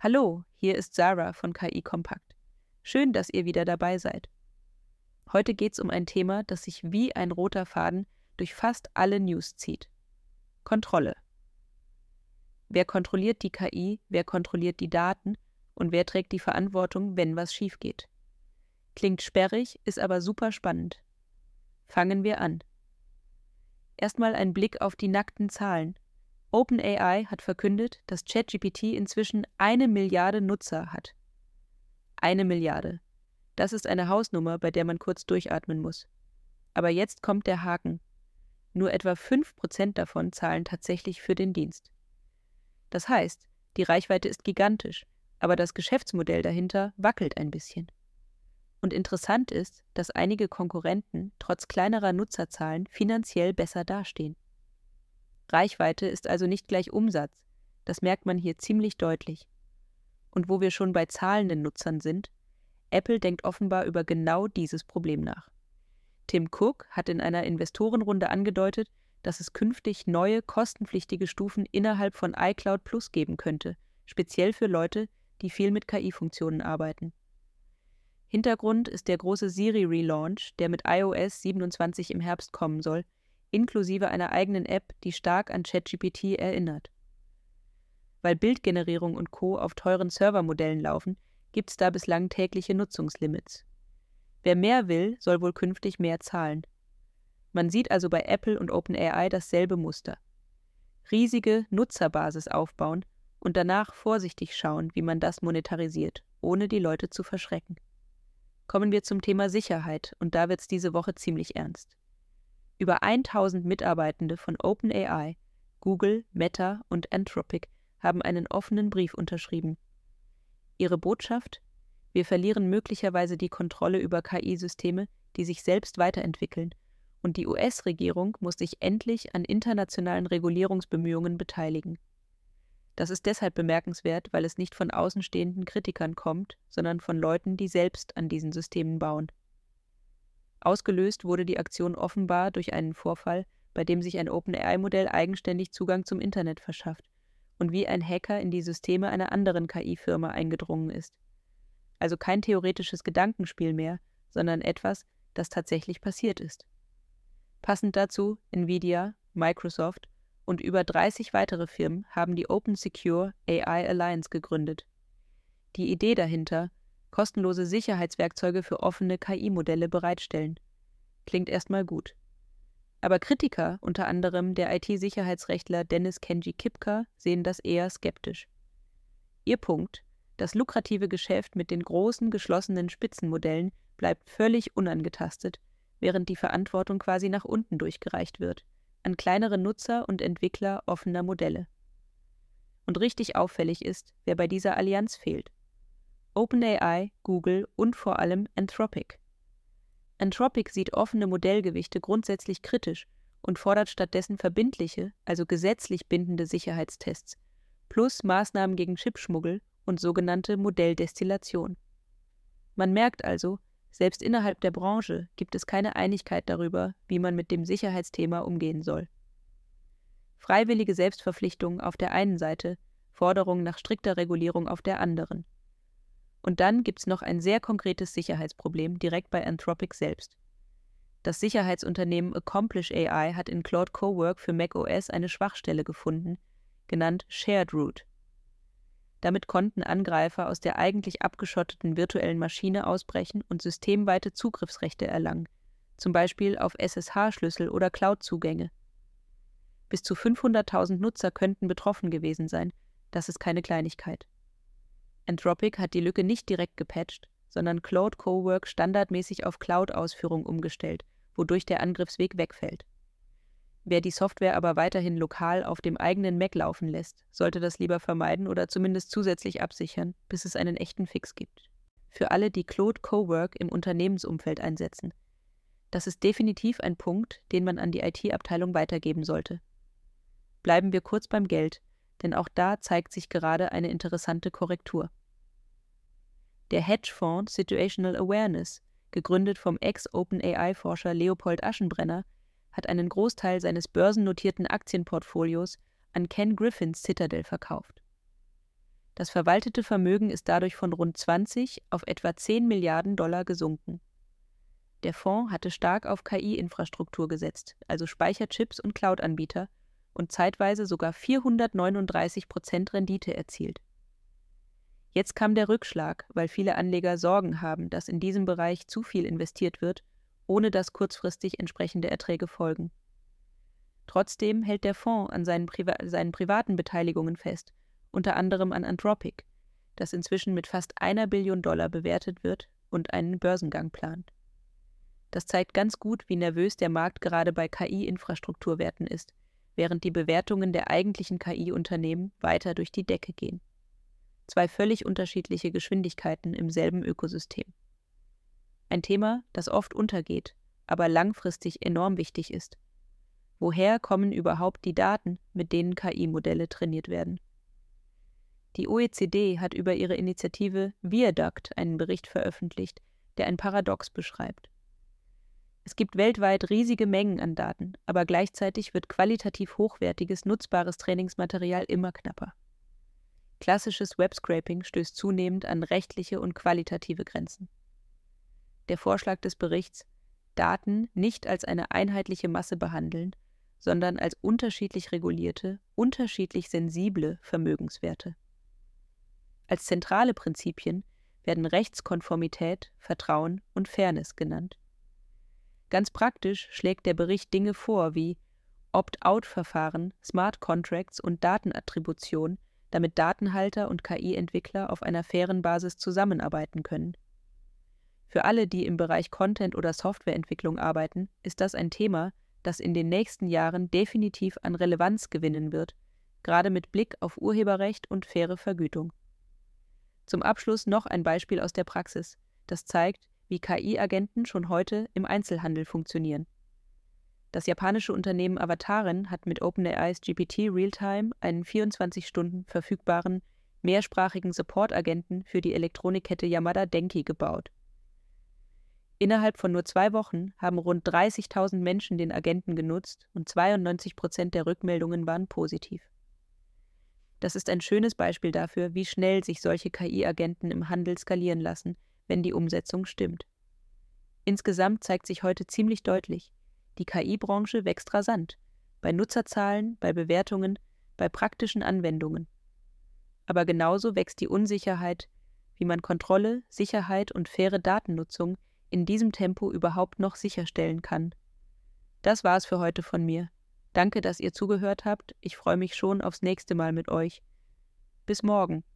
Hallo, hier ist Sarah von KI Kompakt. Schön, dass ihr wieder dabei seid. Heute geht es um ein Thema, das sich wie ein roter Faden durch fast alle News zieht. Kontrolle. Wer kontrolliert die KI, wer kontrolliert die Daten und wer trägt die Verantwortung, wenn was schief geht? Klingt sperrig, ist aber super spannend. Fangen wir an. Erstmal ein Blick auf die nackten Zahlen. OpenAI hat verkündet, dass ChatGPT inzwischen 1 Milliarde Nutzer hat. 1 Milliarde. Das ist eine Hausnummer, bei der man kurz durchatmen muss. Aber jetzt kommt der Haken. Nur etwa 5% davon zahlen tatsächlich für den Dienst. Das heißt, die Reichweite ist gigantisch, aber das Geschäftsmodell dahinter wackelt ein bisschen. Und interessant ist, dass einige Konkurrenten trotz kleinerer Nutzerzahlen finanziell besser dastehen. Reichweite ist also nicht gleich Umsatz, das merkt man hier ziemlich deutlich. Und wo wir schon bei zahlenden Nutzern sind, Apple denkt offenbar über genau dieses Problem nach. Tim Cook hat in einer Investorenrunde angedeutet, dass es künftig neue, kostenpflichtige Stufen innerhalb von iCloud Plus geben könnte, speziell für Leute, die viel mit KI-Funktionen arbeiten. Hintergrund ist der große Siri-Relaunch, der mit iOS 27 im Herbst kommen soll, inklusive einer eigenen App, die stark an ChatGPT erinnert. Weil Bildgenerierung und Co. auf teuren Servermodellen laufen, gibt es da bislang tägliche Nutzungslimits. Wer mehr will, soll wohl künftig mehr zahlen. Man sieht also bei Apple und OpenAI dasselbe Muster. Riesige Nutzerbasis aufbauen und danach vorsichtig schauen, wie man das monetarisiert, ohne die Leute zu verschrecken. Kommen wir zum Thema Sicherheit, und da wird's diese Woche ziemlich ernst. Über 1000 Mitarbeitende von OpenAI, Google, Meta und Anthropic haben einen offenen Brief unterschrieben. Ihre Botschaft? Wir verlieren möglicherweise die Kontrolle über KI-Systeme, die sich selbst weiterentwickeln, und die US-Regierung muss sich endlich an internationalen Regulierungsbemühungen beteiligen. Das ist deshalb bemerkenswert, weil es nicht von außenstehenden Kritikern kommt, sondern von Leuten, die selbst an diesen Systemen bauen. Ausgelöst wurde die Aktion offenbar durch einen Vorfall, bei dem sich ein OpenAI-Modell eigenständig Zugang zum Internet verschafft und wie ein Hacker in die Systeme einer anderen KI-Firma eingedrungen ist. Also kein theoretisches Gedankenspiel mehr, sondern etwas, das tatsächlich passiert ist. Passend dazu Nvidia, Microsoft und über 30 weitere Firmen haben die Open Secure AI Alliance gegründet. Die Idee dahinter: kostenlose Sicherheitswerkzeuge für offene KI-Modelle bereitstellen. Klingt erstmal gut. Aber Kritiker, unter anderem der IT-Sicherheitsrechtler Dennis Kenji Kipka, sehen das eher skeptisch. Ihr Punkt: das lukrative Geschäft mit den großen, geschlossenen Spitzenmodellen bleibt völlig unangetastet, während die Verantwortung quasi nach unten durchgereicht wird, an kleinere Nutzer und Entwickler offener Modelle. Und richtig auffällig ist, wer bei dieser Allianz fehlt: OpenAI, Google und vor allem Anthropic. Anthropic sieht offene Modellgewichte grundsätzlich kritisch und fordert stattdessen verbindliche, also gesetzlich bindende Sicherheitstests, plus Maßnahmen gegen Chipschmuggel und sogenannte Modelldestillation. Man merkt also, selbst innerhalb der Branche gibt es keine Einigkeit darüber, wie man mit dem Sicherheitsthema umgehen soll. Freiwillige Selbstverpflichtungen auf der einen Seite, Forderungen nach strikter Regulierung auf der anderen. Und dann gibt's noch ein sehr konkretes Sicherheitsproblem direkt bei Anthropic selbst. Das Sicherheitsunternehmen Accomplish AI hat in Claude Cowork für macOS eine Schwachstelle gefunden, genannt Shared Root. Damit konnten Angreifer aus der eigentlich abgeschotteten virtuellen Maschine ausbrechen und systemweite Zugriffsrechte erlangen, zum Beispiel auf SSH-Schlüssel oder Cloud-Zugänge. Bis zu 500.000 Nutzer könnten betroffen gewesen sein, das ist keine Kleinigkeit. Anthropic hat die Lücke nicht direkt gepatcht, sondern Claude Cowork standardmäßig auf Cloud-Ausführung umgestellt, wodurch der Angriffsweg wegfällt. Wer die Software aber weiterhin lokal auf dem eigenen Mac laufen lässt, sollte das lieber vermeiden oder zumindest zusätzlich absichern, bis es einen echten Fix gibt. Für alle, die Claude Cowork im Unternehmensumfeld einsetzen: das ist definitiv ein Punkt, den man an die IT-Abteilung weitergeben sollte. Bleiben wir kurz beim Geld, denn auch da zeigt sich gerade eine interessante Korrektur. Der Hedgefonds Situational Awareness, gegründet vom Ex-OpenAI-Forscher Leopold Aschenbrenner, hat einen Großteil seines börsennotierten Aktienportfolios an Ken Griffins Citadel verkauft. Das verwaltete Vermögen ist dadurch von rund 20 auf etwa 10 Milliarden Dollar gesunken. Der Fonds hatte stark auf KI-Infrastruktur gesetzt, also Speicherchips und Cloud-Anbieter, und zeitweise sogar 439% Rendite erzielt. Jetzt kam der Rückschlag, weil viele Anleger Sorgen haben, dass in diesem Bereich zu viel investiert wird, ohne dass kurzfristig entsprechende Erträge folgen. Trotzdem hält der Fonds an seinen privaten Beteiligungen fest, unter anderem an Anthropic, das inzwischen mit fast 1 Billion Dollar bewertet wird und einen Börsengang plant. Das zeigt ganz gut, wie nervös der Markt gerade bei KI-Infrastrukturwerten ist, während die Bewertungen der eigentlichen KI-Unternehmen weiter durch die Decke gehen. 2 völlig unterschiedliche Geschwindigkeiten im selben Ökosystem. Ein Thema, das oft untergeht, aber langfristig enorm wichtig ist. Woher kommen überhaupt die Daten, mit denen KI-Modelle trainiert werden? Die OECD hat über ihre Initiative Viaduct einen Bericht veröffentlicht, der ein Paradox beschreibt. Es gibt weltweit riesige Mengen an Daten, aber gleichzeitig wird qualitativ hochwertiges, nutzbares Trainingsmaterial immer knapper. Klassisches Webscraping stößt zunehmend an rechtliche und qualitative Grenzen. Der Vorschlag des Berichts: Daten nicht als eine einheitliche Masse behandeln, sondern als unterschiedlich regulierte, unterschiedlich sensible Vermögenswerte. Als zentrale Prinzipien werden Rechtskonformität, Vertrauen und Fairness genannt. Ganz praktisch schlägt der Bericht Dinge vor wie Opt-out-Verfahren, Smart Contracts und Datenattribution, damit Datenhalter und KI-Entwickler auf einer fairen Basis zusammenarbeiten können. Für alle, die im Bereich Content- oder Softwareentwicklung arbeiten, ist das ein Thema, das in den nächsten Jahren definitiv an Relevanz gewinnen wird, gerade mit Blick auf Urheberrecht und faire Vergütung. Zum Abschluss noch ein Beispiel aus der Praxis, das zeigt, wie KI-Agenten schon heute im Einzelhandel funktionieren. Das japanische Unternehmen Avataren hat mit OpenAIs GPT Realtime einen 24 Stunden verfügbaren, mehrsprachigen Support-Agenten für die Elektronikkette Yamada Denki gebaut. Innerhalb von nur 2 Wochen haben rund 30.000 Menschen den Agenten genutzt und 92% der Rückmeldungen waren positiv. Das ist ein schönes Beispiel dafür, wie schnell sich solche KI-Agenten im Handel skalieren lassen, wenn die Umsetzung stimmt. Insgesamt zeigt sich heute ziemlich deutlich: Die KI-Branche wächst rasant, bei Nutzerzahlen, bei Bewertungen, bei praktischen Anwendungen. Aber genauso wächst die Unsicherheit, wie man Kontrolle, Sicherheit und faire Datennutzung in diesem Tempo überhaupt noch sicherstellen kann. Das war's für heute von mir. Danke, dass ihr zugehört habt. Ich freue mich schon aufs nächste Mal mit euch. Bis morgen.